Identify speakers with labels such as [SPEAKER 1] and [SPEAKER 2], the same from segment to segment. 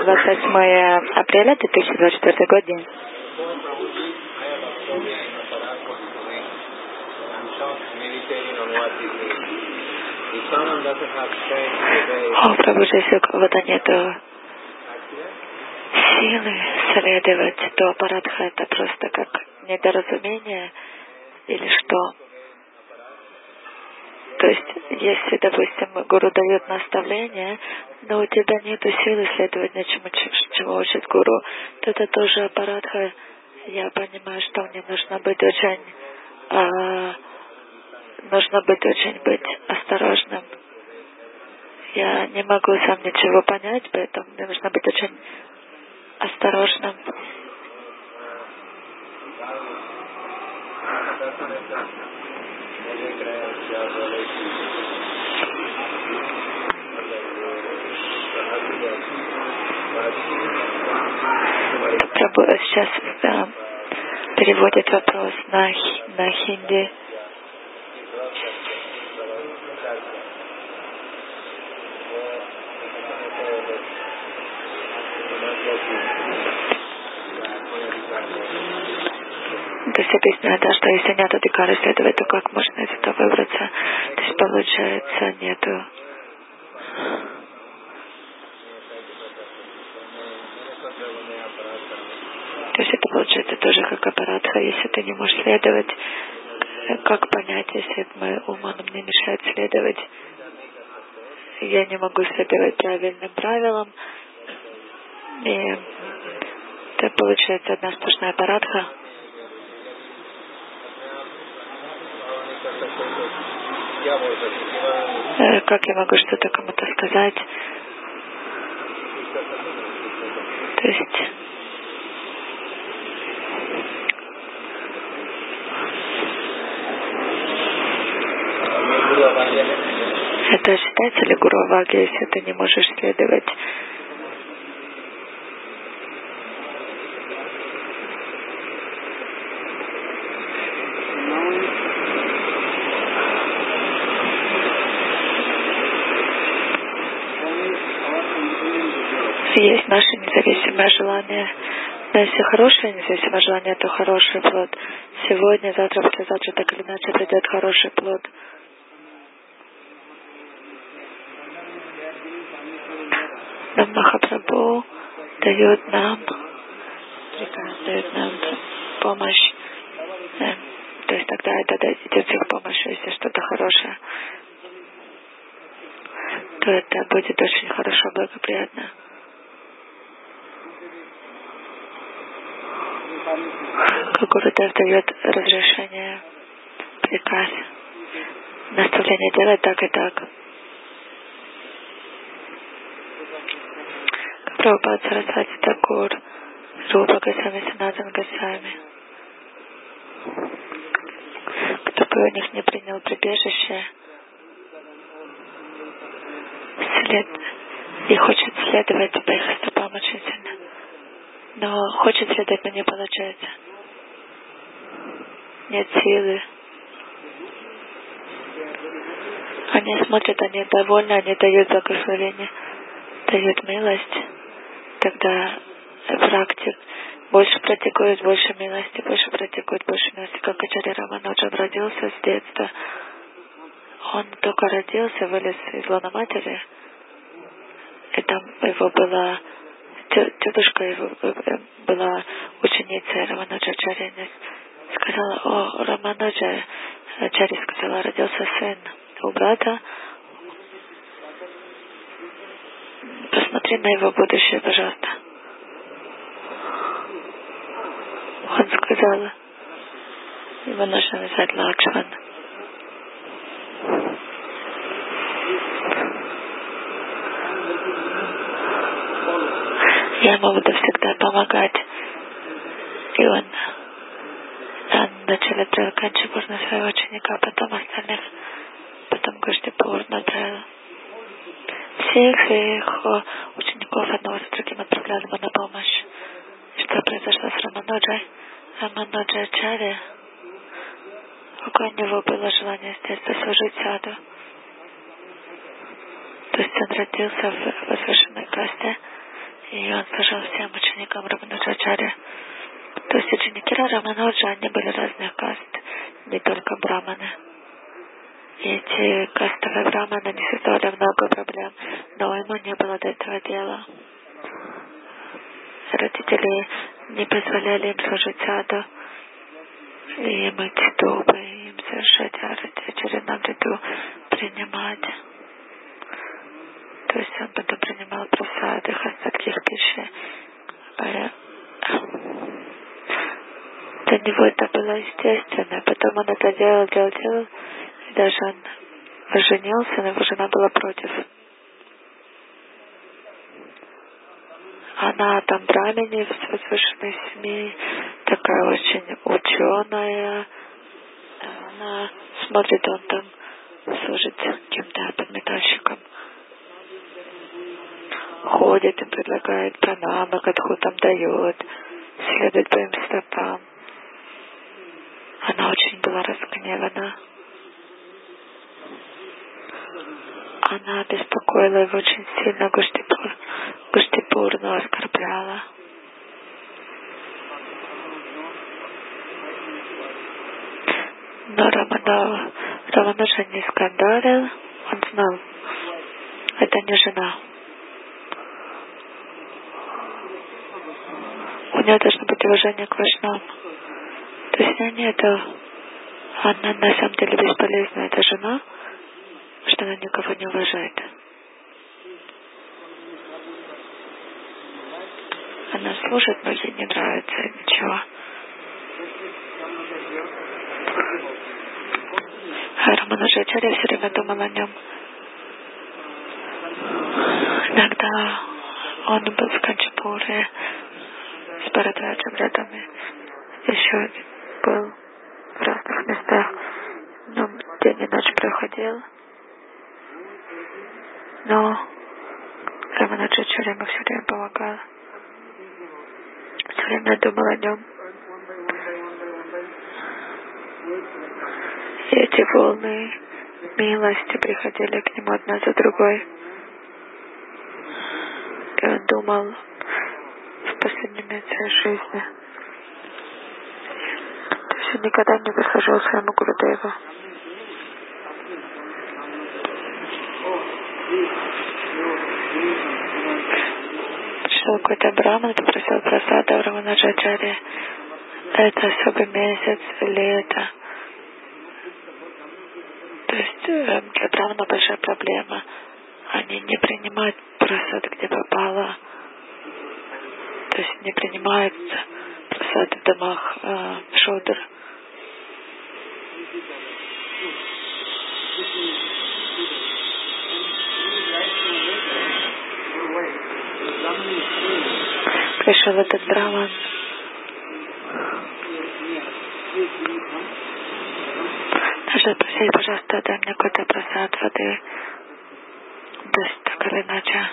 [SPEAKER 1] 28 апреля 2024 год, день. О, Прабхуджи, если у кого-то нету силы следовать, то аппаратха это просто как недоразумение или что? То есть, если, допустим, гуру дает наставление, но у тебя нету силы следовать ничему, чему учит гуру, то это тоже аппаратха. Я понимаю, что мне нужно быть очень быть осторожным. Я не могу сам ничего понять, поэтому мне нужно быть очень осторожным. Сейчас переводит вопрос на хинди. То есть объясняет, да, что если нет адhikара следовать, то как можно из этого выбраться? То есть получается нету. То есть это получается тоже как аппаратха, если ты не можешь следовать, как понять, если мой ум мне мешает следовать, я не могу следовать правильным правилам, и это получается одна сплошная аппаратха. Как я могу что-то кому-то сказать? То есть это считается ли гуру аваги, если ты не можешь следовать? Есть наше независимое желание. Но если хорошее независимое желание, то хороший плод. Сегодня, завтра, послезавтра так или иначе придет хороший плод. Но Махапрабху дает нам приказ, дает нам помощь. То есть тогда это идет с их помощью, если что-то хорошее, то это будет очень хорошо, благоприятно. Как Гурудев дает разрешение, приказ, наставление делать так и так. Как Прабхупад Сарасвати Такур, Рупа Госвами, Санатан Госвами. Кто бы у них не принял прибежище и хочет следовать по их стопам очень сильно. Но хочет следовать, но не получается. Нет силы. Они смотрят, они довольны, они дают благословение, дают милость. Тогда практик больше практикует, больше милости, больше практикует, больше милости. Как Ачарья Рамануджа родился с детства. Он только родился, вылез из лона матери, и там его была тетушка его была ученицей Рамануджа Ачарьи. Сказала: о, Рамануджа Ачарьи сказала, родился сын у брата. Посмотри на его будущее, пожалуйста. Он сказал, его нужно назвать Лакшман. Я ему буду всегда помогать. И он вначале отправил Канчипурна своего ученика, потом остальных, потом Гоштипурна отправил. Всех их учеников одного за другим отправляли ему на помощь. Что произошло с Рамануджей? Рамануджа Ачарья, какое у него было желание с детства служить саду. То есть он родился в возвышенной касте, И он служил всем ученикам Рамануджачарьи. То есть ученики Рамануджа, они были разных каст, не только браманы. И эти кастовые браманы не создавали много проблем, но ему не было до этого дела. Родители не позволяли им служить саду и мыть ступы, и им совершать арати, очередном ряду принимать. То есть он потом принимал просады, остатки в пище. Для него это было естественно. Потом он это делал. И даже он женился, но его жена была против. Она там брамини в возвышенной семье, такая очень ученая. Она смотрит, он там служит кем-то подметальщиком. Ходит и предлагает пранамы, кадху там дает, следует по им стопам. Она очень была разгневана. Она беспокоила его очень сильно, Гуштипурну оскорбляла. Но Рамануджа не скандалил, он знал, это не жена. У нее должно быть уважение к вайшнавам. То есть она на самом деле бесполезна, эта жена, что она никого не уважает. Она служит, но ей не нравится ничего. Рамануджачарья все время думал о нем. Иногда он был в Канчипуре с Бхарадваджем рядом, еще был в разных местах. Но день и ночь проходил. Но Рамануджачарья ему все время помогал. Все время думал о нем. И эти волны милости приходили к нему одна за другой. И он думал в последний момент своей жизни. То есть он никогда не выслужил своему Гурудеву. Пришел какой-то браман, попросил просада у Рамануджачарьи. Это особый месяц, лето. То есть для брамана большая проблема. Они не принимают просад, где попало. То есть не принимаются просады в домах шудр. Пришел этот браман. Даже спросили, пожалуйста, дай мне какой-то просад воды. То есть так или иначе.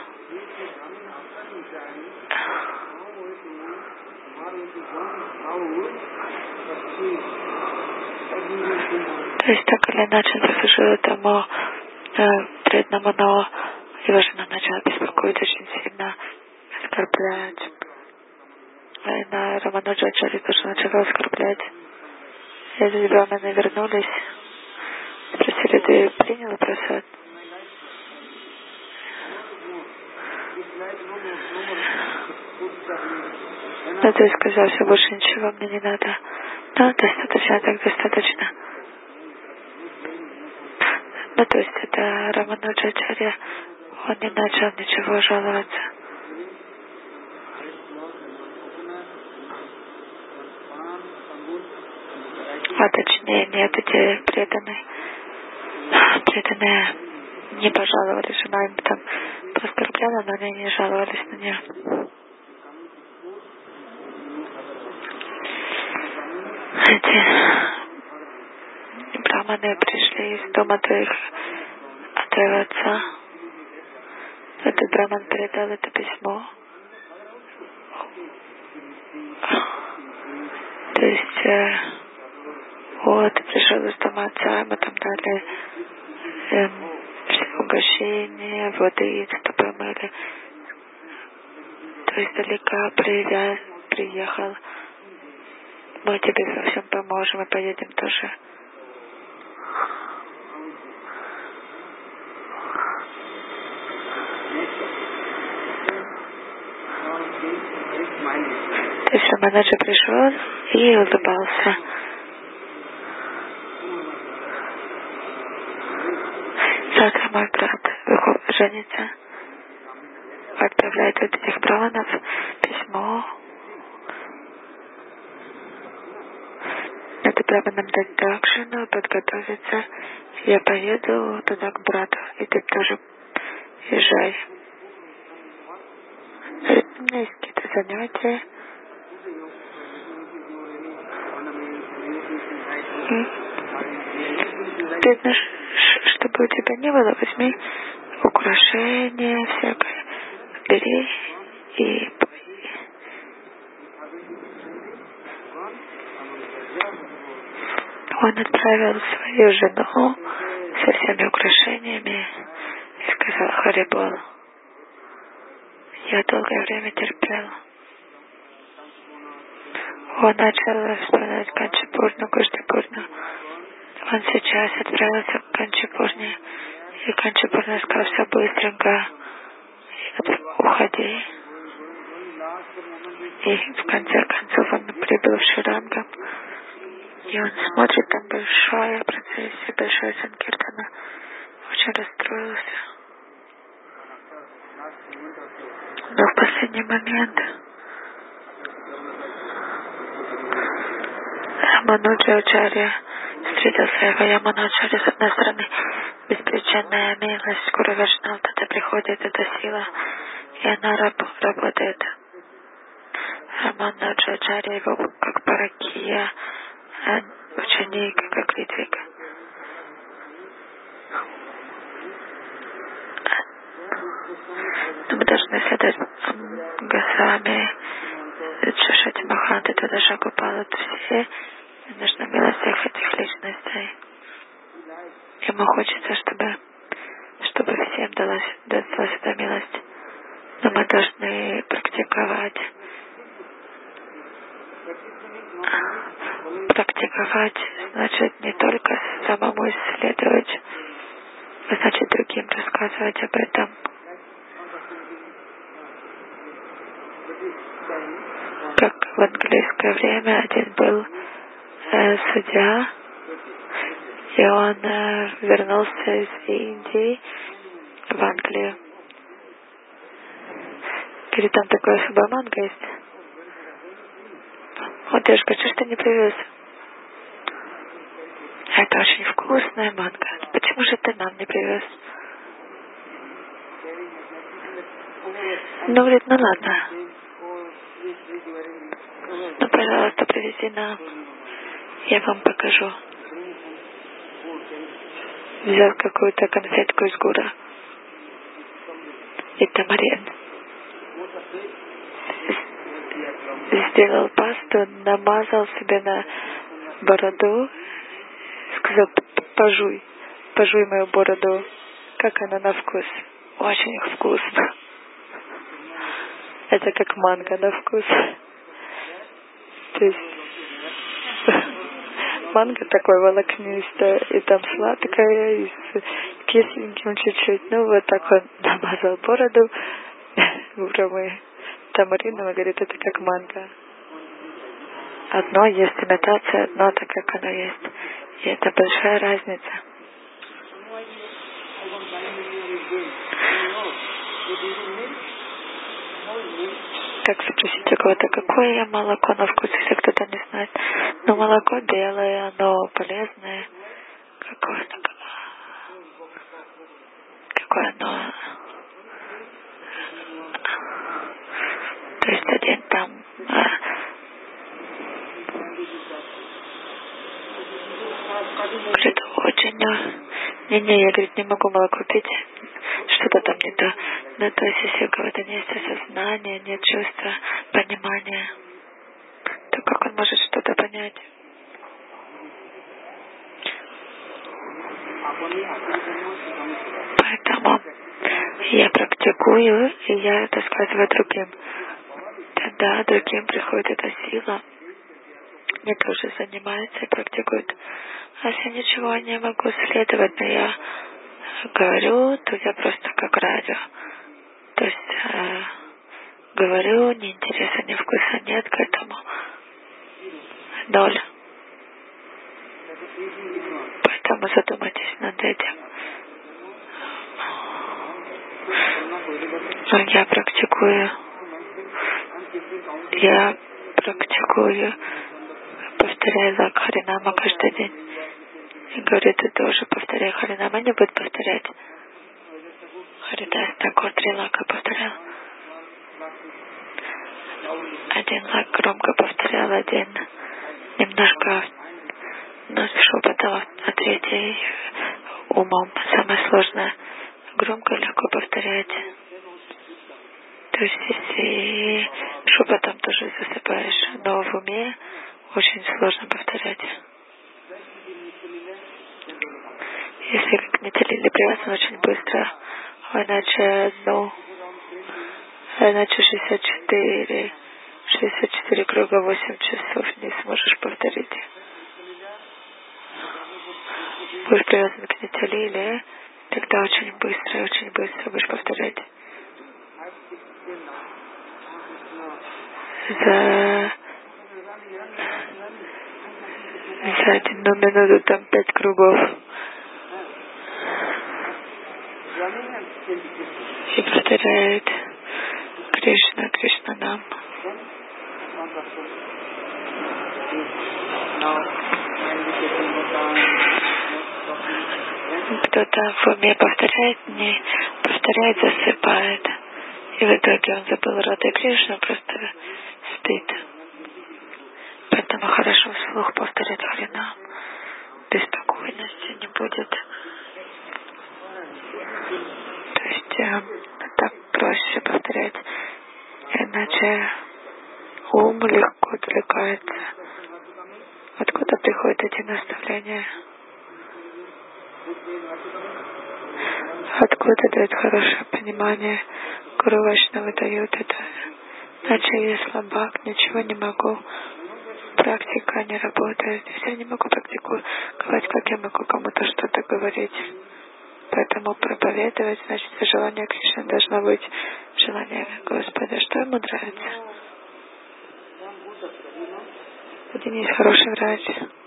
[SPEAKER 1] То есть так или иначе он послужил этому преданному, но его жена начала беспокоить очень сильно, оскорблять. И на Рамануджачарью тоже начала оскорблять. И эти браманы вернулись, спросили, ты принял просад? Ну, ты сказал, что больше ничего мне не надо. Да, достаточно, так достаточно. Ну, то есть это Рамануджачарья, он не начал ничего жаловаться. А точнее, нет, эти преданные не пожаловались, жена им там оскорбляла, но они не жаловались на нее. Эти браманы пришли из дома от твоего отца. Этот браман передал это письмо. То есть вот, пришел из дома отца, мы там дали все угощения, воды, что помыли. кто издалека приехал, мы тебе во всем поможем и поедем тоже. То есть Раманаджа пришел и улыбался. Завтра мой брат женится, отправляет от этих бранов письмо. Надо бранам дать дакшину, подготовиться. Я поеду туда к брату, и ты тоже езжай. У меня есть какие-то занятия. Ты знаешь, чтобы у тебя не было, возьми украшения всякое, бери и он отправил свою жену со всеми украшениями и сказал: Харибол, я долгое время терпел. Он начал вспоминать Канчипурну, Куштипурну. Он сейчас отправился к Канчипурне, и Канчипурна сказал: все быстренько, уходи. И в конце концов он прибыл в Шрирангам, и он смотрит, там большая процессия, большая санкиртана. Очень расстроился. Но в последний момент Рамануджачарья встретил своего Яманачарья. С одной стороны, беспричинная милость Гуру Вайшнава, тогда приходит эта сила, и она работает. Рамануджачарья его как Паракия, ученик, как Ритвик. Но мы должны следовать Госвами, Шашати Маханты, тогда Шакупала, все. Нужна милость всех этих личностей. Ему хочется, чтобы всем далась эта милость. Но мы должны практиковать. Практиковать значит не только самому исследовать, а значит другим рассказывать об этом. Как в английское время один был судья, и он вернулся из Индии в Англию. Говорит, там такое особое манго есть. Вот девушка, что ж ты не привез? Это очень вкусная манго. Почему же ты нам не привез? Ну, говорит, ну ладно. Ну, пожалуйста, привези нам. Я вам покажу. Взял какую-то конфетку из гура и тамарин. Сделал пасту, намазал себе на бороду, сказал: пожуй мою бороду, как она на вкус. Очень вкусно. Это как манго на вкус. То есть манго такое волокнистое, и там сладкое, и с кисленьким чуть-чуть. Ну, вот так он намазал бороду гурами тамарином и говорит, это как манго. Одно есть имитация, одно так, как оно есть. И это большая разница. Как спросить у кого-то, какое молоко на вкус, если кто-то не знает. Но молоко белое, оно полезное. Какое оно... То есть один там... Говорит, очень... Не, я, говорит, не могу молоко пить. Что-то там не то. Ну, то есть, если у кого-то нет осознания, нет чувства, понимания, то как он может что-то понять? Поэтому я практикую, и я рассказываю другим. тогда другим приходит эта сила, они тоже занимаются и практикуют. А если ничего не могу следовать, но я говорю, то я просто как радио. То есть говорю, ни интереса, ни вкуса нет к этому. Ноль. Поэтому задумайтесь над этим. Но я практикую, повторяю лак Харинама каждый день. И говорю, ты тоже повторяй Харинама, не будет повторять. Харидас Такор 3 лака повторял. Один лак громко повторял, один немножко шепотом, а третий умом. Самое сложное. Громко, легко повторять. То есть, если шепотом тоже засыпаешь, но в уме очень сложно повторять. Если как металлили привязаны очень быстро, а иначе 64 круга 8 часов не сможешь повторить. Будешь привязан к металлили, тогда очень быстро будешь повторять. За 1 минуту там 5 кругов. И повторяет Кришна, Кришна нам. Кто-то в уме повторяет, не повторяет, засыпает. И в итоге он забыл Рады Кришну, просто спит. Поэтому хорошо вслух повторять Харинам. Беспокойности не будет. То есть так проще повторять. Иначе ум легко отвлекается. Откуда приходят эти наставления? Откуда дает хорошее понимание? Гуру Вайшнава дает это. Иначе я слабак, ничего не могу. Практика не работает. Если я не могу практиковать, как я могу кому-то что-то говорить? Поэтому проповедовать, значит, желание Кришны должно быть желание Господа. Что ему нравится? Один есть хороший врач,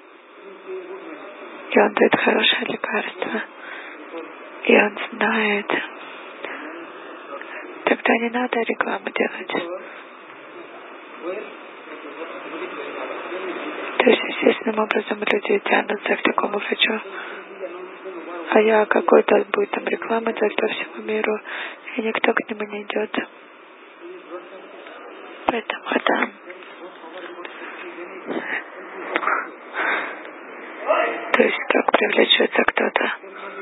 [SPEAKER 1] и он дает хорошее лекарство, и он знает. Тогда не надо рекламу делать. То есть, естественным образом люди тянутся к такому врачу. А я какой-то будет там реклама делать по всему миру, и никто к нему не идет. Поэтому это то есть как привлечется кто-то.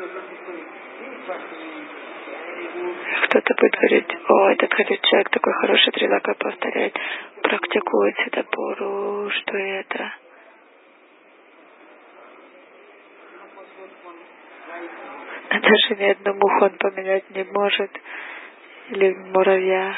[SPEAKER 1] Кто-то будет говорить, о, этот человек такой хороший, 3 лака повторяет, практикует Сидапуру, что это. А даже ни одну муху он поменять не может. Или муравья.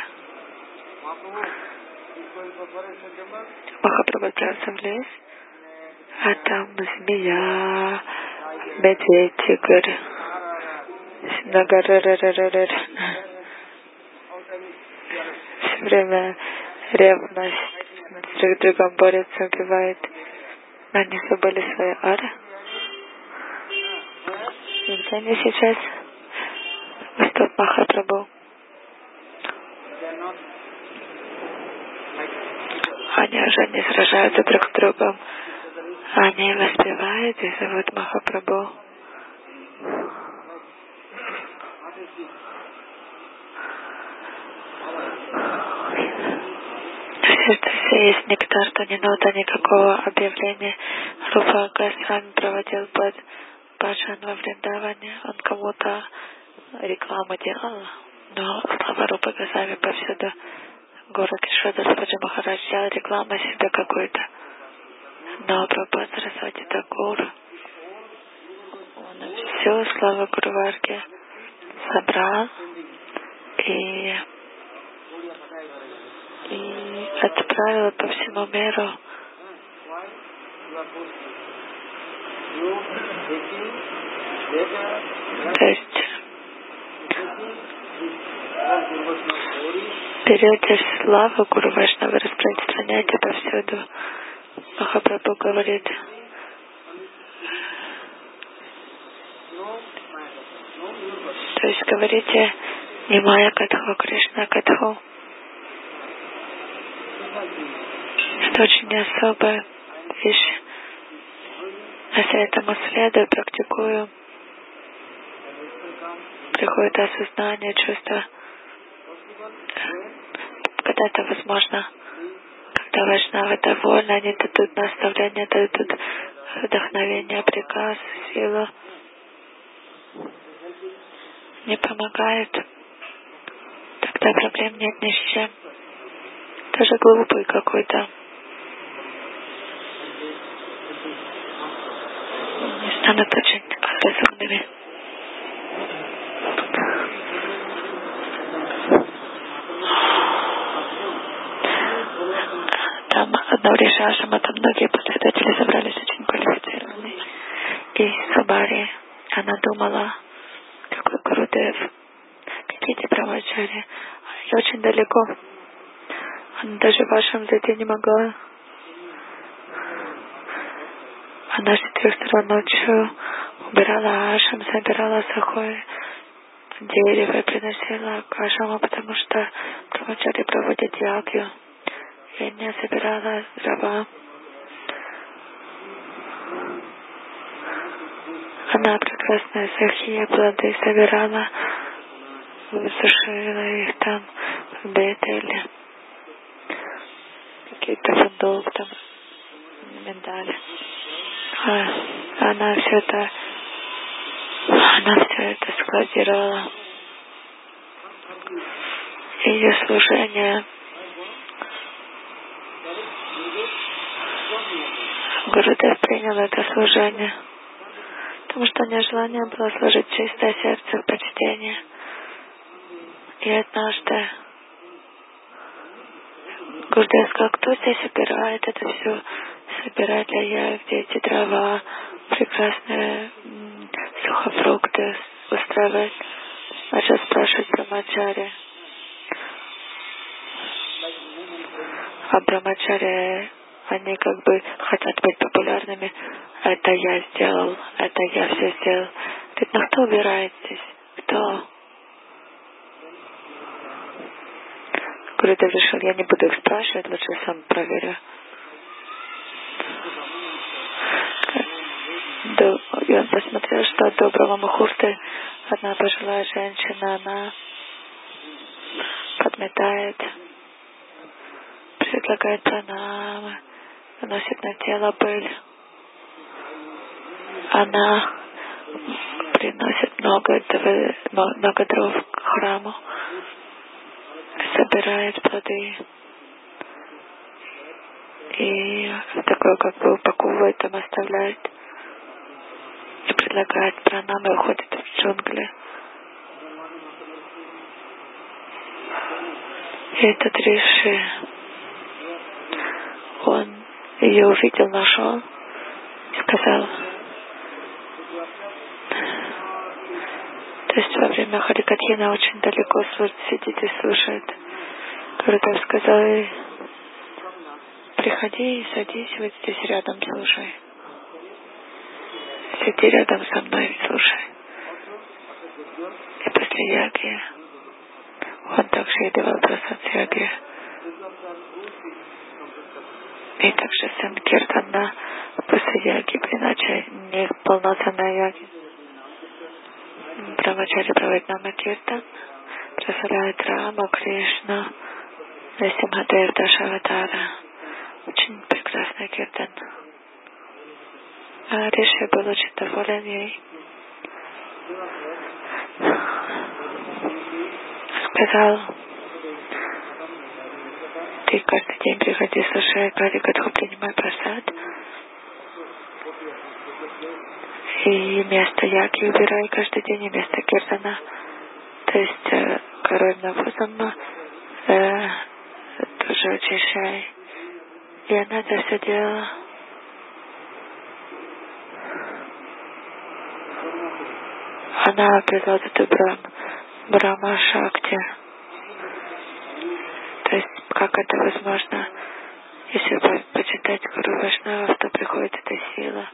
[SPEAKER 1] Махапрабху отправился в лес, а там змея, медведь, тигр, много все время ревность, друг с другом борются, убивает. Но они забыли свои ары. И где они сейчас? Восток Махапрабху. Они уже не сражаются друг с другом. Они воспевают и зовут Махапрабху. В сердце есть нектар, то не надо никакого объявления. Рупа Госвами проводил под Баджан во Вриндаване. Он кому-то рекламу делал, но слава Рупа Госвами повсюду. Город Кишода Саджи Махарадж делал рекламу себе какую-то. Но Прабхупад Сарасвати Такур, он всю славу Гуру Варги собрал и отправил по всему миру. То есть берете славу Гуру Вайшнава, распространяйте повсюду. Махапрабху говорит, то есть говорите не Майя Катху, а Кришна Катху. Это очень особая вещь. Если этому следую, практикую, приходит осознание, чувство. Когда это возможно, когда вайшнавы довольны, они дадут наставления, дадут вдохновение, приказ, силу, не помогают, тогда проблем нет ни с чем. Даже глупый какой-то. Не станут очень разумными. Там одно решашем, там многие последователи собрались очень квалифицированные. И Сабари, она думала, какой Гурудев, какие-то брамачари, и очень далеко. Она даже в ашрам зайти не могла. Она с 4 сторон ночью убирала ашрам, собирала сухое дерево и приносила к ашраму, потому что брамачари проводят ягью. И не собирала дрова. Она прекрасные сухие плоды собирала, высушила их там в Бетеле. Какие-то фундук там, миндаль. Она все это складировала. Ее служение Гурудев принял это служение, потому что у нее желание было сложить чистое сердце в почтение. И однажды Гурудев сказал, кто здесь собирает это все, собирает ли я, где эти дрова, прекрасные сухофрукты устраивать. Начал спрашивать брамачари. А брамачари, они как бы хотят быть популярными. Это я сделал, это я все сделал. Говорит, ну кто убирает здесь? Кто? Гурудев решил, я не буду их спрашивать, лучше сам проверю. И он посмотрел, что от доброго мухурты одна пожилая женщина, она подметает, предлагает пранамы, наносит на тело пыль. Она приносит много дров к храму, собирает плоды и такое как бы упаковывает, там оставляет и предлагает пранамы и уходит в джунгли. И этот Риши, он ее увидел, нашел и сказал, то есть во время Харикатхина очень далеко сидит и слушает. Гурудев сказал ей, приходи и садись вот здесь рядом, слушай. Сиди рядом со мной и слушай. И после яги он также ей давал просад яги. И также Санкиртана после яги, иначе не полноценная яги. Брамачари проводит намакиртан, прославляет Раму, Кришну, Нисимхадев, Дашаватара. Очень прекрасный киртан. А Риши был очень доволен ей. Сказал, ты каждый день приходи, слушай Харикатху, принимай прасад. И вместо яги убирай каждый день, и вместо киртана. То есть король навозом тоже тоже очищай. И она это все делала. Она привела эту Брахма Шакти. То есть, как это возможно, если почитать Гуру Вайшнавов, то приходит эта сила.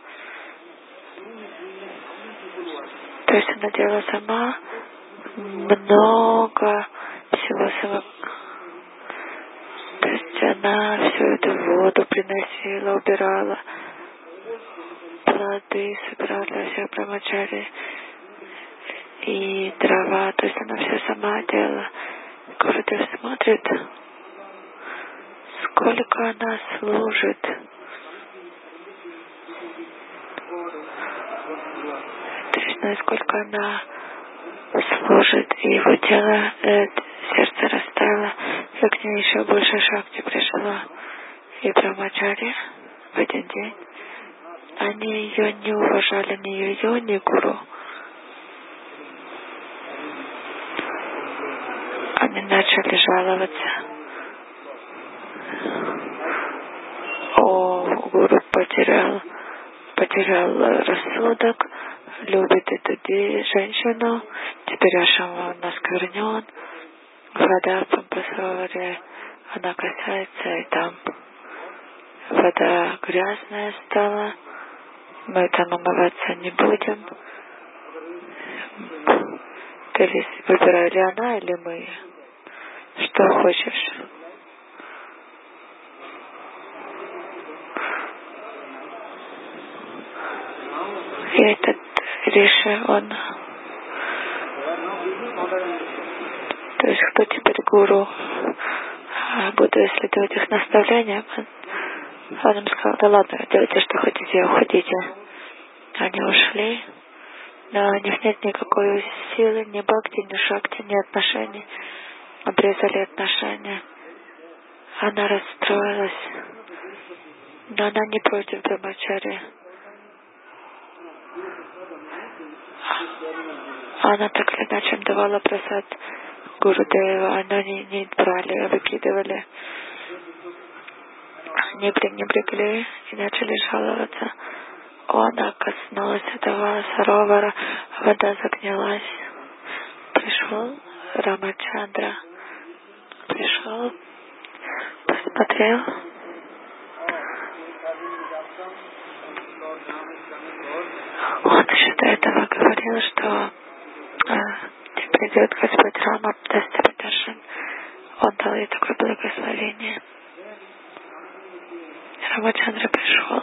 [SPEAKER 1] То есть она делала сама много всего сама. То есть она всю эту воду приносила, убирала, плоды собирала для всех брамачари и дрова. То есть она все сама делала. Гурудев смотрит, сколько она служит. То есть насколько она служит, и его тело, сердце растаяло, и к ней еще больше шакти пришла. И брамачари в один день, они ее не уважали, ни ее, ни гуру. Они начали жаловаться. О, гуру потерял рассудок, любит эту женщину, теперь ашрам осквернен, вода в Пампасаре, она касается, и там вода грязная стала, мы там омываться не будем. Ты выбирали она или мы? Что хочешь? И этот Риши, он... То есть кто теперь гуру? Буду следовать их наставлениям. Он им сказал: да ладно, делайте, что хотите, уходите. Они ушли, но у них нет никакой силы, ни бхакти, ни шакти, ни отношений. Обрезали отношения. Она расстроилась, но она не против брамачари. Она так или иначе давала просад Гурудева, она не брали, а выкидывали. Они пренебрегли и начали жаловаться. Она коснулась этого саровара, вода загнилась. Пришел Рамачандра, пришел, посмотрел. Он еще до этого говорил, что теперь идет Господь Рама, Дастападаршан. Он дал ей такое благословение. Рамачандра пришел.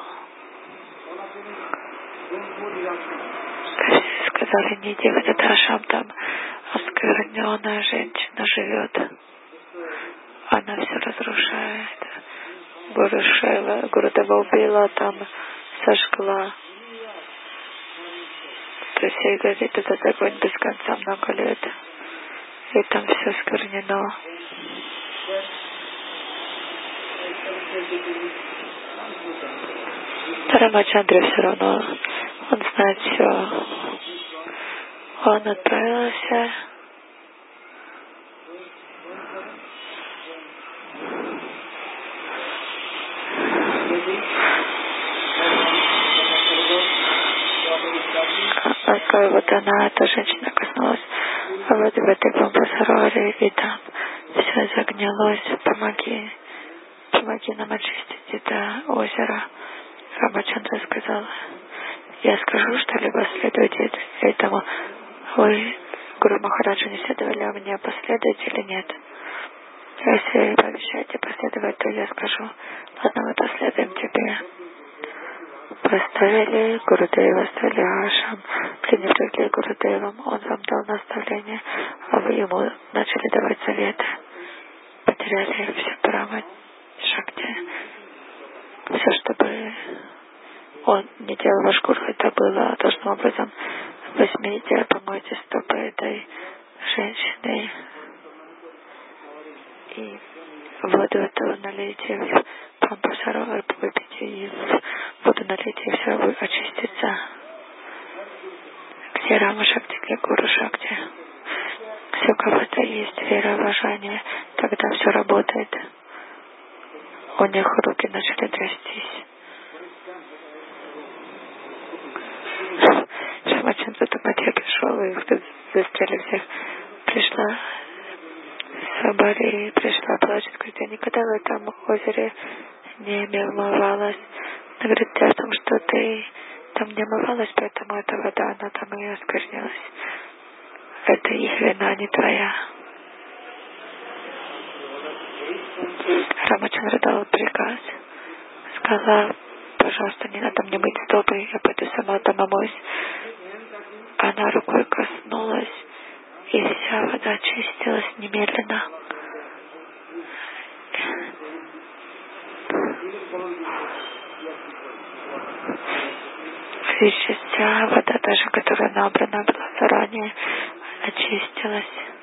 [SPEAKER 1] Сказали: не иди в этот ашрам, там оскверненная женщина живет. Она все разрушает. Гурудева убила, там сожгла. То есть ей горит этот огонь без конца много лет. И там все осквернено. Рамачандре все равно, он знает все. Он отправился. Вот она, эта женщина, коснулась вот в этой Пампасаре, и там все загнилось. Помоги нам очистить это озеро. Рамачандра сказал: я скажу что-либо, следуйте этому. Вы, Гуру Махараджу, не следовали, а мне последуете или нет? Если пообещаете последовать, то я скажу: ладно, мы последуем тебе. Поставили Гурудева, оставили ашрам, пренебрегли Гурудевом, он вам дал наставление, а вы ему начали давать советы. Потеряли все Брахма Шакти. Все, чтобы он не делал ваш гуру, это было должным образом: возьмите, помойте стопы этой женщины и воду эту налейте в Пампасаровар, выпейте, и в воду налейте, и все очистится. Где Рама Шакти, где Гуру Шакти. Если у кого-то есть вера, уважение, тогда все работает. у них руки начали трястись. Рамачандра Тамадья пришел, и их тут застряли всех. Пришла Сабари, пришла, плачет, говорит, я никогда в этом озере не омывалась. Она говорит, дело в том, что ты там не омывалась, поэтому эта вода, она там и осквернилась. Это их вина, не твоя. Рамачандра дал приказ, сказала, пожалуйста, не надо мне мыть стопы, я пойду сама там омоюсь. Она рукой коснулась, и вся вода очистилась немедленно. И вся вода, даже которая набрана была заранее, очистилась.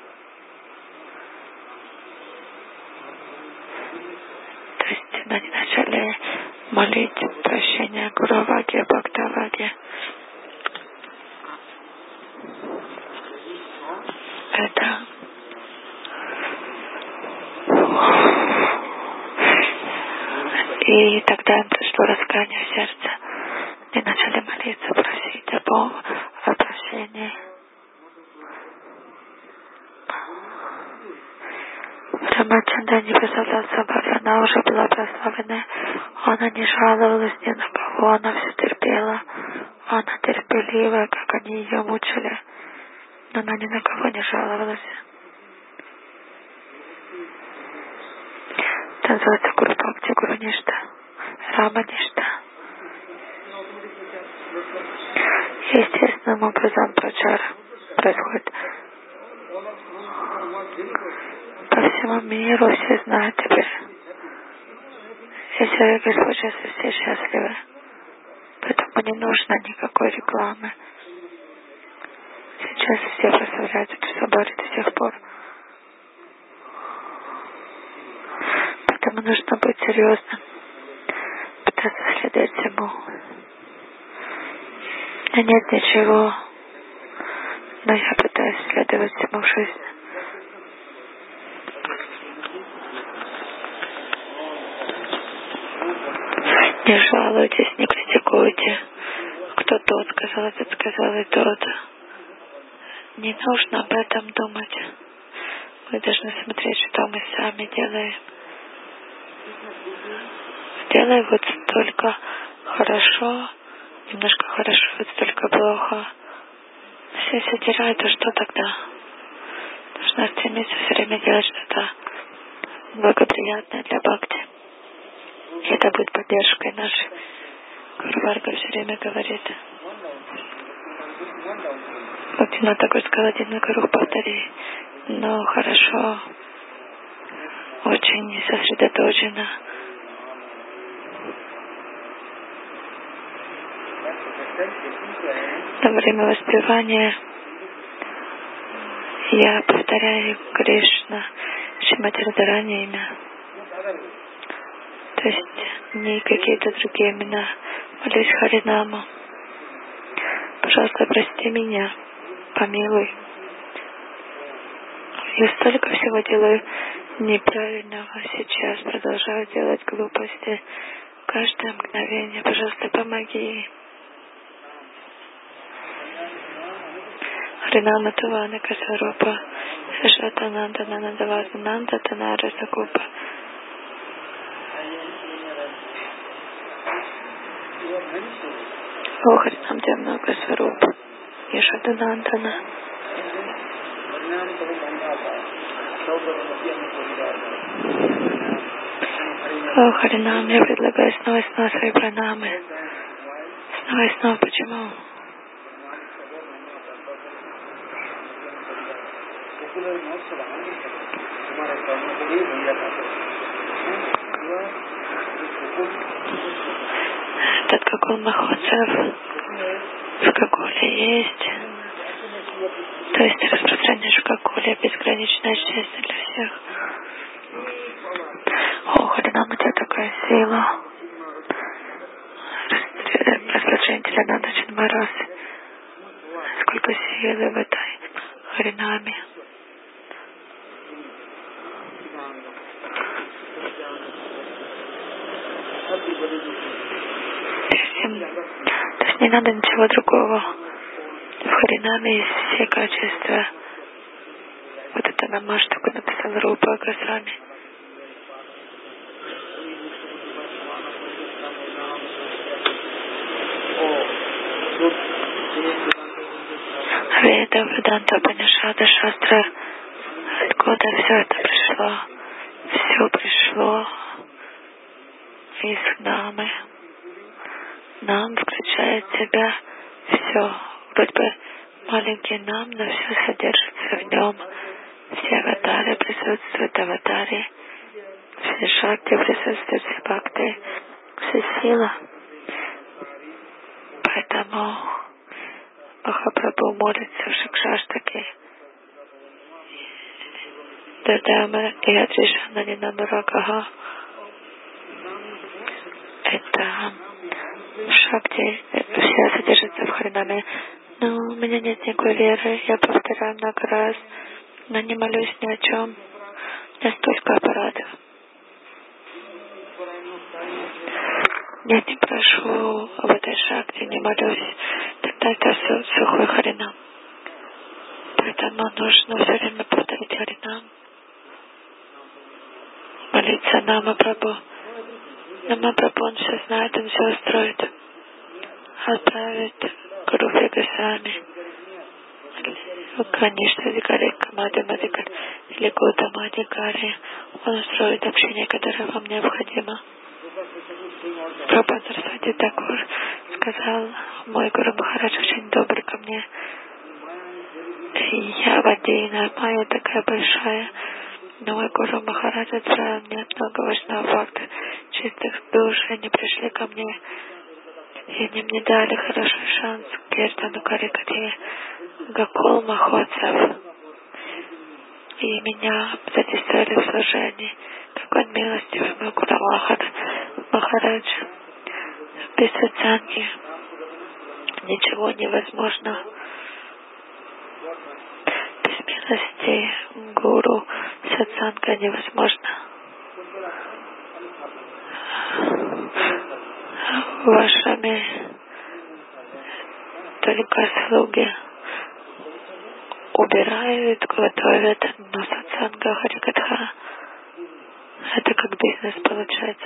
[SPEAKER 1] То есть они начали молить прощения Гуру-ваге, Бхакта-ваге. Это и тогда им пришло раскаяние в сердце. И начали молиться, просить о прощении. Рамачандра не представлял Сабари, она уже была прославленная. Она не жаловалась ни на кого, она все терпела. Она терпеливая, как они ее мучили. Но она ни на кого не жаловалась. Это называется Гуру Бхакти, Гуру Ништа, Рама Ништа. Естественным образом прачар происходит. По всему миру все знают теперь. Все человек случается, все счастливы. Поэтому не нужно никакой рекламы. Сейчас все прославляются при соборе до сих пор. Поэтому нужно быть серьезным. Пытаться следовать всему. Но нет ничего. Но я пытаюсь следовать всему в жизни. Не жалуйтесь, не критикуйте. Кто тот сказал, этот сказал и тот. Не нужно об этом думать. Мы должны смотреть, что мы сами делаем. Сделай вот столько хорошо, немножко хорошо, вот столько плохо. Все теряют, а что тогда? Нужно стремиться все время делать что-то благоприятное для бхакти. И это будет поддержкой нашей. Гуру Варга все время говорит. Бхактивинода Тхакур сказал, один Гуру повтори. Но хорошо, очень сосредоточено. Во время воспевания я повторяю Кришна, Шримати Радхарани имя. То есть не какие-то другие имена. Молюсь Харинаму. Пожалуйста, прости меня, помилуй. Я столько всего делаю неправильного сейчас, продолжаю делать глупости. Каждое мгновение, пожалуйста, помоги. Харинама Тувана Касарупа, Сашатананда Нанадавазананда Танара Сакупа. О, Харинам тебя много сваруп, Ешаданандана. О, Харинам, я предлагаю снова и снова свои пранамы. Снова и снова, почему? Этот Гокул Махотсав в Гокуле есть. То есть распространяешь в Гокуле безграничное счастье для всех. О, Харинам, у тебя такая сила. Распространителя на ночь мороз. Сколько силы в этой Харинаме. Не надо ничего другого. В Харинаме есть все качества. Вот это намаштуку написал Рупа Госвами. Веда, Веданта, Панишада, Шастра. Откуда все это пришло? Все пришло из Намы. Нам включает в себя все. Вроде бы маленький нам, но все содержится в нем. Все аватары присутствуют, аватаре. Все шакти присутствуют, все бхакти, все сила. Поэтому Махапрабху молится в Шикшаштаке. Дадама и Адришана Нинануракаха. Это Шакти, все содержится в Харинаме. Но у меня нет никакой веры, я повторяю много раз, но не молюсь ни о чем. Я столько аппаратов. Нет, не прошу об этой Шакти, не молюсь. Тогда это сухой Харинам. Поэтому нужно все время повторить Харинам. Молиться Нама Прабху. Нама Прабху, он все знает, он все устроит. Отправит Гуру Госвами. Конечно, Дикари, Камади Мадикар или Гутама Дикари. Он устроит общение, которое вам необходимо. Прабхупада Сарасвати Такур сказал, мой Гуру Махарадж очень добрый ко мне. Я Вадейна, моя такая большая. Но мой Гуру Махарадж отправил мне много важного факта. Чистых душ, они пришли ко мне. И они мне дали хороший шанс к Киртану Карикати, Гакул Махотсав. И меня задействовали в служении. Какой милостивый мой Гуру Махарадж. Без сатсанги ничего невозможно. Без милости Гуру сатсанга невозможно. Вашими только слуги убирают, готовят, но сатсанга Харикатха — это как бизнес получается.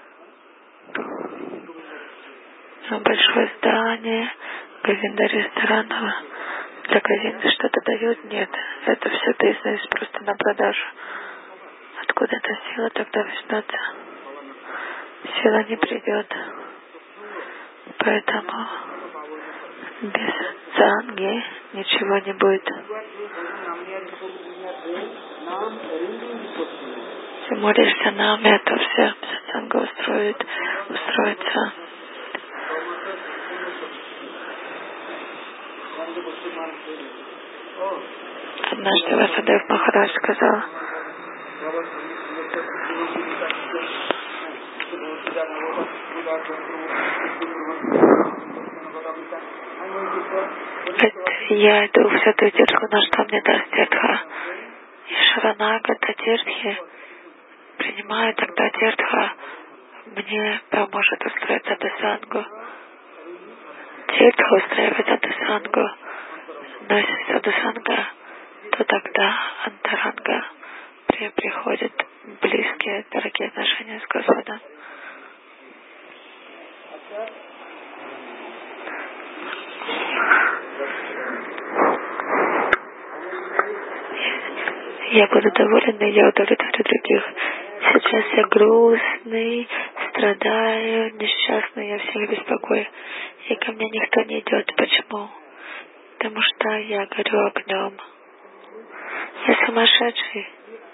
[SPEAKER 1] Большое здание, Говинда ресторанов. Для Говинды что-то дают? Нет. Это все бизнес, просто на продажу. Откуда эта сила тогда возьмется? Сила не придет. Поэтому без санги ничего не будет. Если молишься нами, то все санга устроится. Однажды Васудев Махарадж сказал, я иду в Святую Тиртху, но что мне даст Тиртха? И Шаранагата Тиртхи принимаю, тогда Тиртха мне поможет устроить садхусангу. Тиртха устраивает садхусангу. Но если садхусанга, то тогда антаранга приходят близкие, дорогие отношения с Господом. Я буду доволен, и я удовлетворю других. Сейчас я грустный, страдаю, несчастный, я всех беспокою. И ко мне никто не идет. Почему? Потому что я горю огнем. Я сумасшедший.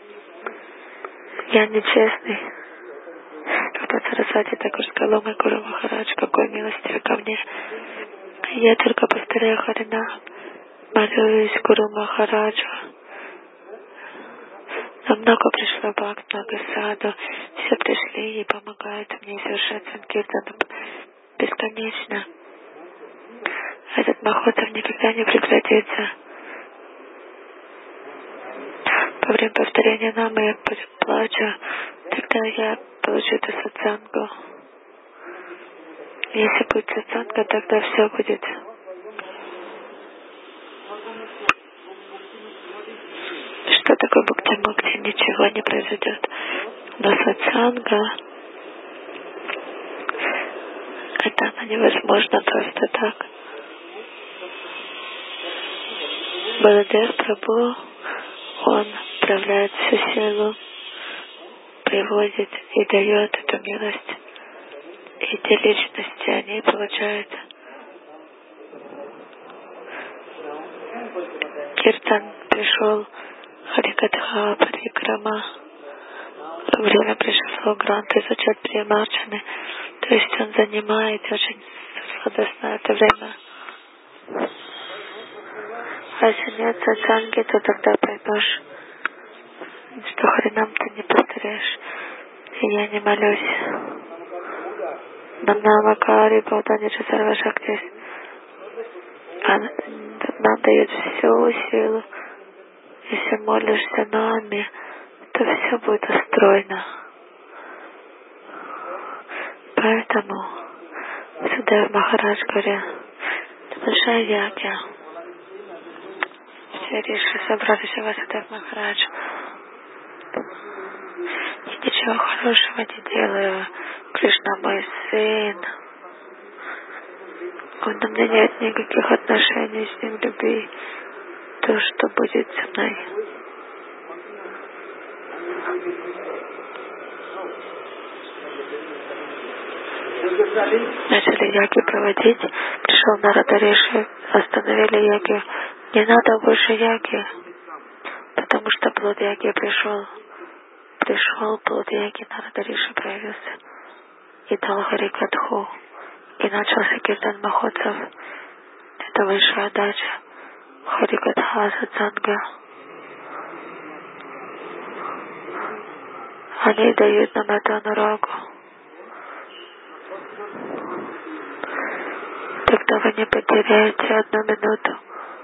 [SPEAKER 1] Я нечестный. Прабхупада Сарасвати Такур сказал, мой Гуру Махарадж, какой милостивый ко мне. Я только повторяю Харинам, молюсь Гуру Махараджу. Но много пришло бхакт, много саду. Все пришли и помогают мне совершать санкиртану бесконечно. Этот махотсав никогда не прекратится. Во время повторения намы я плачу, тогда я получу эту сатсангу. Если будет сатсанга, тогда все будет. Что такое бхакти-мукти? Ничего не произойдет. Но сатсанга, это оно невозможно просто так. Баладев Прабху, он проявляет всю силу, приводит и дает эту милость. И те личности, они получают киртан, пришел Харикатха, Парикрама. Время пришло Грант изучать Приямарчаны. То есть он занимает очень сладостное это время. А если нет сатсанги, то тогда поймешь, что хренам ты не повторяешь. И я не молюсь. Намнамакари Бауданича Сарвашактис. Нам дает всю силу. Если молишься нами, то все будет устроено. Поэтому Судев Махарадж говорил, это большая ягья. Все риши собрались у Судев Махарадж. И ничего хорошего не делаю. Кришна мой сын. У меня нет никаких отношений с ним, любви. То, что будет со мной. Начали яги проводить. Пришел Нарада Риши, остановили яги. Не надо больше яги, потому что плод яги пришел. Пришел плод яги, Нарада Риши проявился. И дал Харикатху. И начался Киртан Махотсав. Это высшая дача. Харикатха Сатсанга. Они дают нам эту анурагу. Тогда вы не потеряете одну минуту.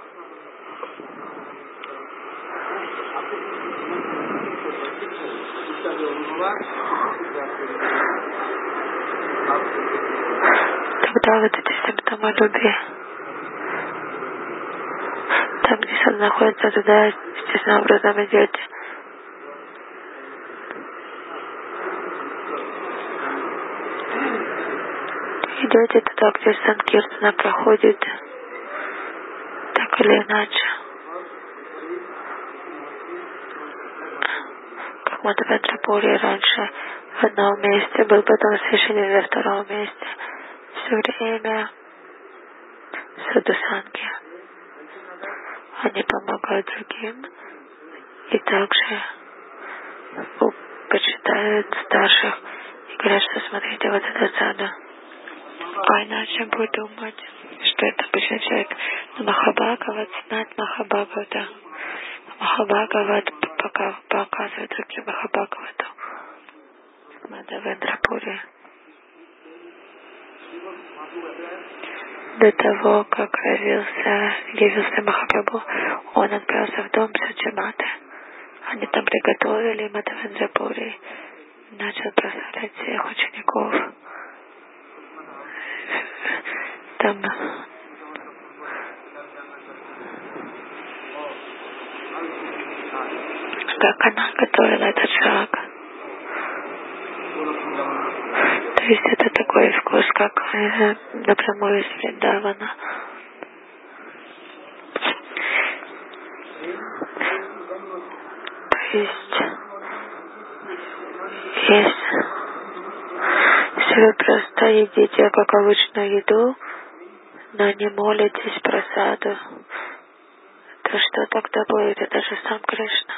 [SPEAKER 1] Тогда вот эти симптомы любви. Там, где сон находится, туда естественным образом идете. Идете туда, где Санкиртана проходит, так или иначе. Как Мадхавендрапури раньше в одном месте был, потом священник во втором месте. Все время садхусанги. Они помогают другим и также почитают старших и говорят, что смотрите, вот это сада. А иначе будет думать, что это обычный человек. Но Махабхагават знает Махабхагавата. Махабхагават показывает другим Махабхагавату. Мадхавендрапури. До того, как явился Махапрабху, он отправился в дом Саджиматы. Они там приготовили Мадхавендрапури. Начал прославлять всех учеников. Там как она готовила этот шаг. То есть это такой вкус, как напрямую из Вриндавана. То есть если вы просто едите как обычную еду, но не молитесь прасаду, то что тогда будет? Это же сам Кришна.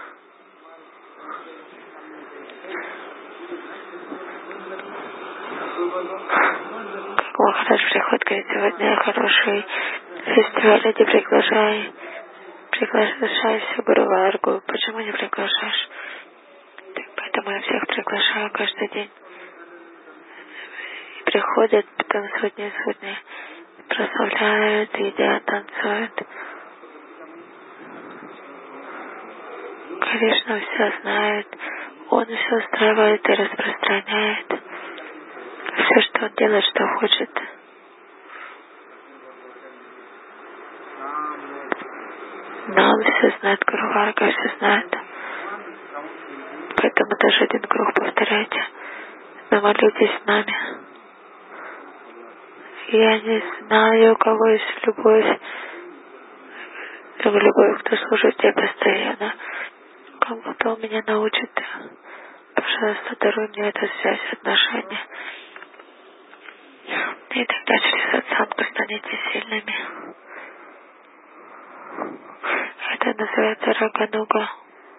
[SPEAKER 1] Махарадж приходит, говорит, сегодня хороший фестиваль, иди приглашай всю Гуру Варгу. Почему не приглашаешь? Так поэтому я всех приглашаю каждый день. И приходят, потом сотни, прославляют, едят, танцуют. Кришна все знает, он все устраивает и распространяет. все, что он делает, что хочет. Но он все знает, Гуру Варга все знает. Поэтому даже один круг повторяйте. Но молитесь с нами. Я не знаю, у кого есть любовь, кто служит тебе постоянно. Кому-то он меня научит. Пожалуйста, даруй мне эту связь, отношения. И тогда через отсадку станете сильными. Это называется рагануга.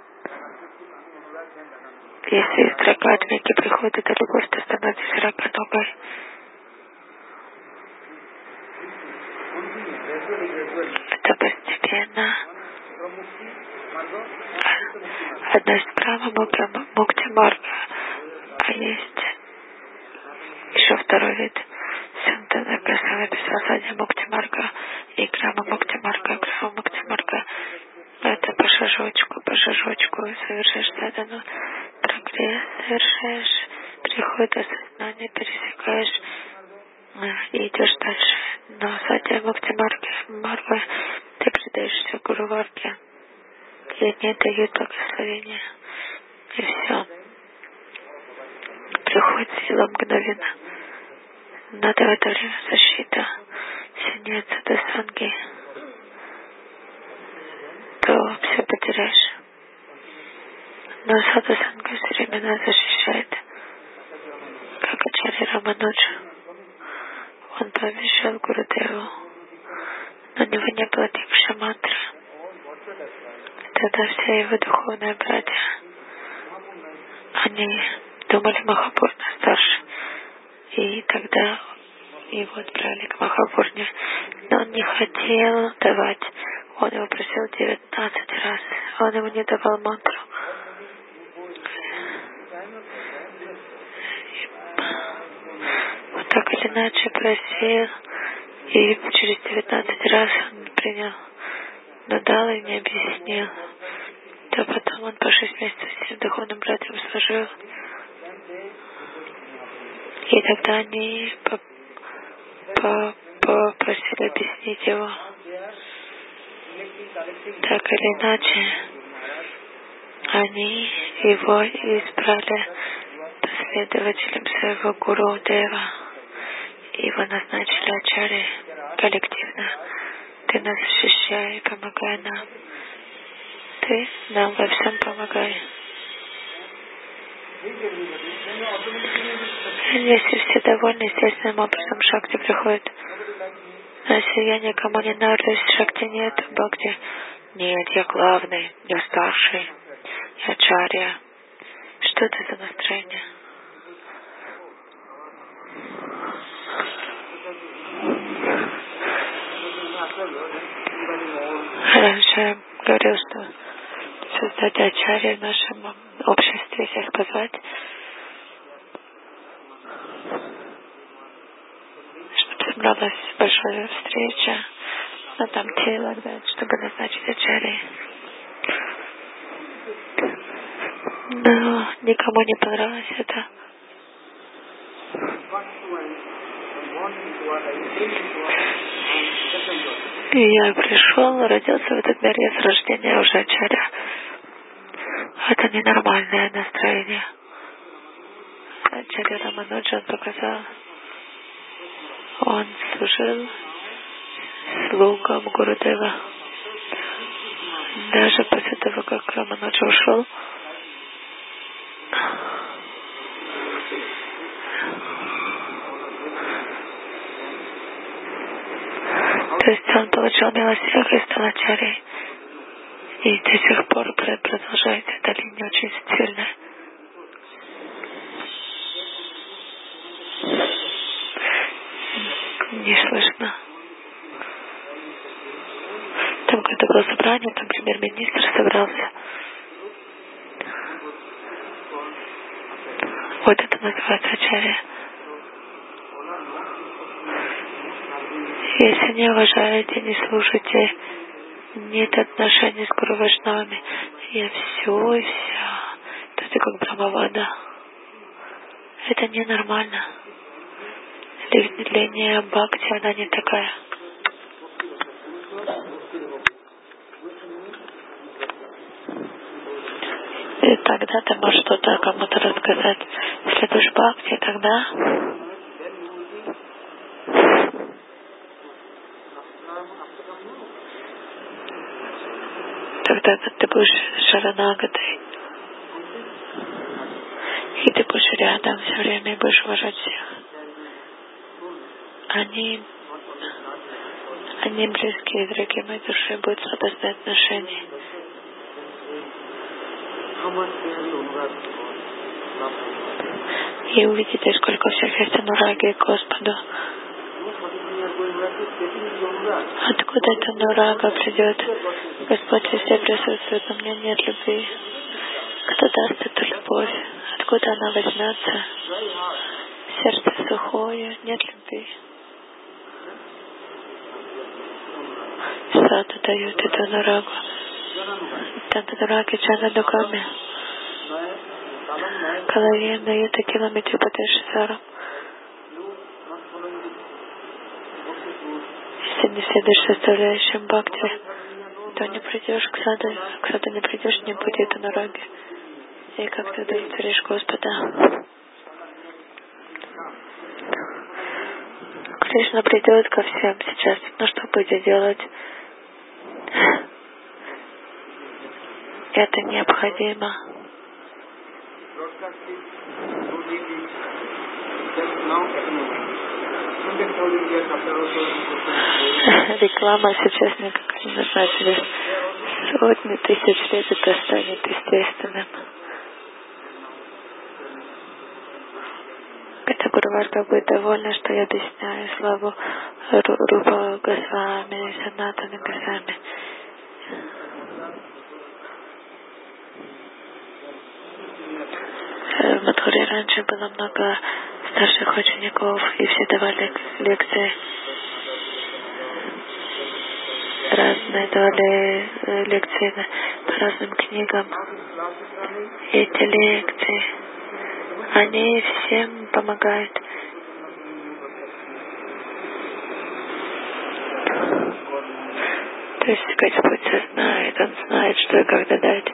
[SPEAKER 1] Если из рагатмики приходит эта любовь, то становитесь раганугой. Это постепенно. Одна из права мукти марга, а есть еще второй вид. Сантана красава писасадья мукти марга и грамма мукти марга, грамма мукти марга. Это по шажочку совершаешь садану, прогресс совершаешь, приходит осознание, пересекаешь и идешь дальше. Но садья мукти марга, ты предаешься Гуру Варге, и они дают благословение. И все. Приходит сила мгновенно. Надо в это время защита. Если нет садасанги, то все потеряешь. Но садасанга все время нас защищает. Как Ачарья Рамануджа. Он пообещал Гурудеву. Но у него не было дикша мантры. Тогда все его духовные братья, они думали Махапурна старше. И тогда его отправили к Махапурне. Но он не хотел давать. Он его просил 19 раз. Он ему не давал мантру. Вот так или иначе просил. И через 19 раз он принял. Но дал и не объяснил. Да потом он по 6 месяцев всем духовным братьям служил. И тогда они попросили объяснить его. Так или иначе, они его избрали последователем своего Гуру Дева. Его назначили ачарьей коллективно. Ты нас защищай, помогай нам. Ты нам во всем помогай. Если все довольны, естественным образом Шакти приходит. Но если я никому не нравлюсь, Шакти нет, Бхакти. Нет, я главный, я старший, я ачарья. Что это за настроение? Раньше я говорил, что создать ачарья в нашем обществе, если сказать, чтобы собралась большая встреча, но там тело, чтобы назначить ачарьи. Но никому не понравилось это. И я пришел, родился в этот мир, я с рождения уже ачарья. Это ненормальное настроение. Ачарья Рамануджа он показал. Он служил слугам Гурудева. Даже после того, как Рамануджа ушел, то есть он получил милосердие и стал ачарьей. И до сих пор продолжается эта линия очень сильная. Не слышно. Там, когда было собрание, там премьер-министр собрался. Вот это называется ачарья. Если не уважаете, не слушаете, нет отношений с Гуру Вайшнавами, я все и вся. То есть как Брамавада. Это ненормально. линия бхакти, она не такая. И тогда ты можешь что-то кому-то рассказать. Если ты в бхакти, тогда ты будешь шаранагатой. И ты будешь рядом все время и будешь уважать всех. Они близкие, дорогие мои души, будут сладостные отношения. И увидите, сколько всех есть анураги к Господу. Откуда эта анурага придет? Господь везде присутствует, но мне нет любви. Кто даст эту любовь? Откуда она возьмется? Сердце сухое, нет любви. Саду дают эту анурагу. Танураги Чана Дуками. Калавин дает километры по Тешисару. Если не следуешь составляющим бхакти, то не придешь к саду не придешь, не будет анураги. И как ты удовлетворишь Господа? Кришна придет ко всем сейчас. Ну что будет делать? Это необходимо. Реклама сейчас никак не нужна. Через сотни тысяч лет это станет естественным. Это Гуруварга будет довольна, что я объясняю славу Рупа Госвами, Санатана Госвами. В Мадхуре раньше было много старших учеников, и все давали лекции. Разные давали лекции по разным книгам. И эти лекции, они всем помогают. То есть Господь все знает, Он знает, что и когда дать.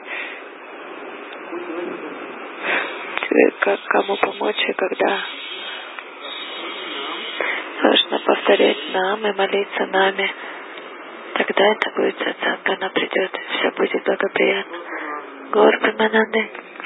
[SPEAKER 1] Как кому помочь и когда. Нужно повторять нам и молиться нами. Тогда это будет сатсанга, она придет, и все будет благоприятно. Гор Примананды.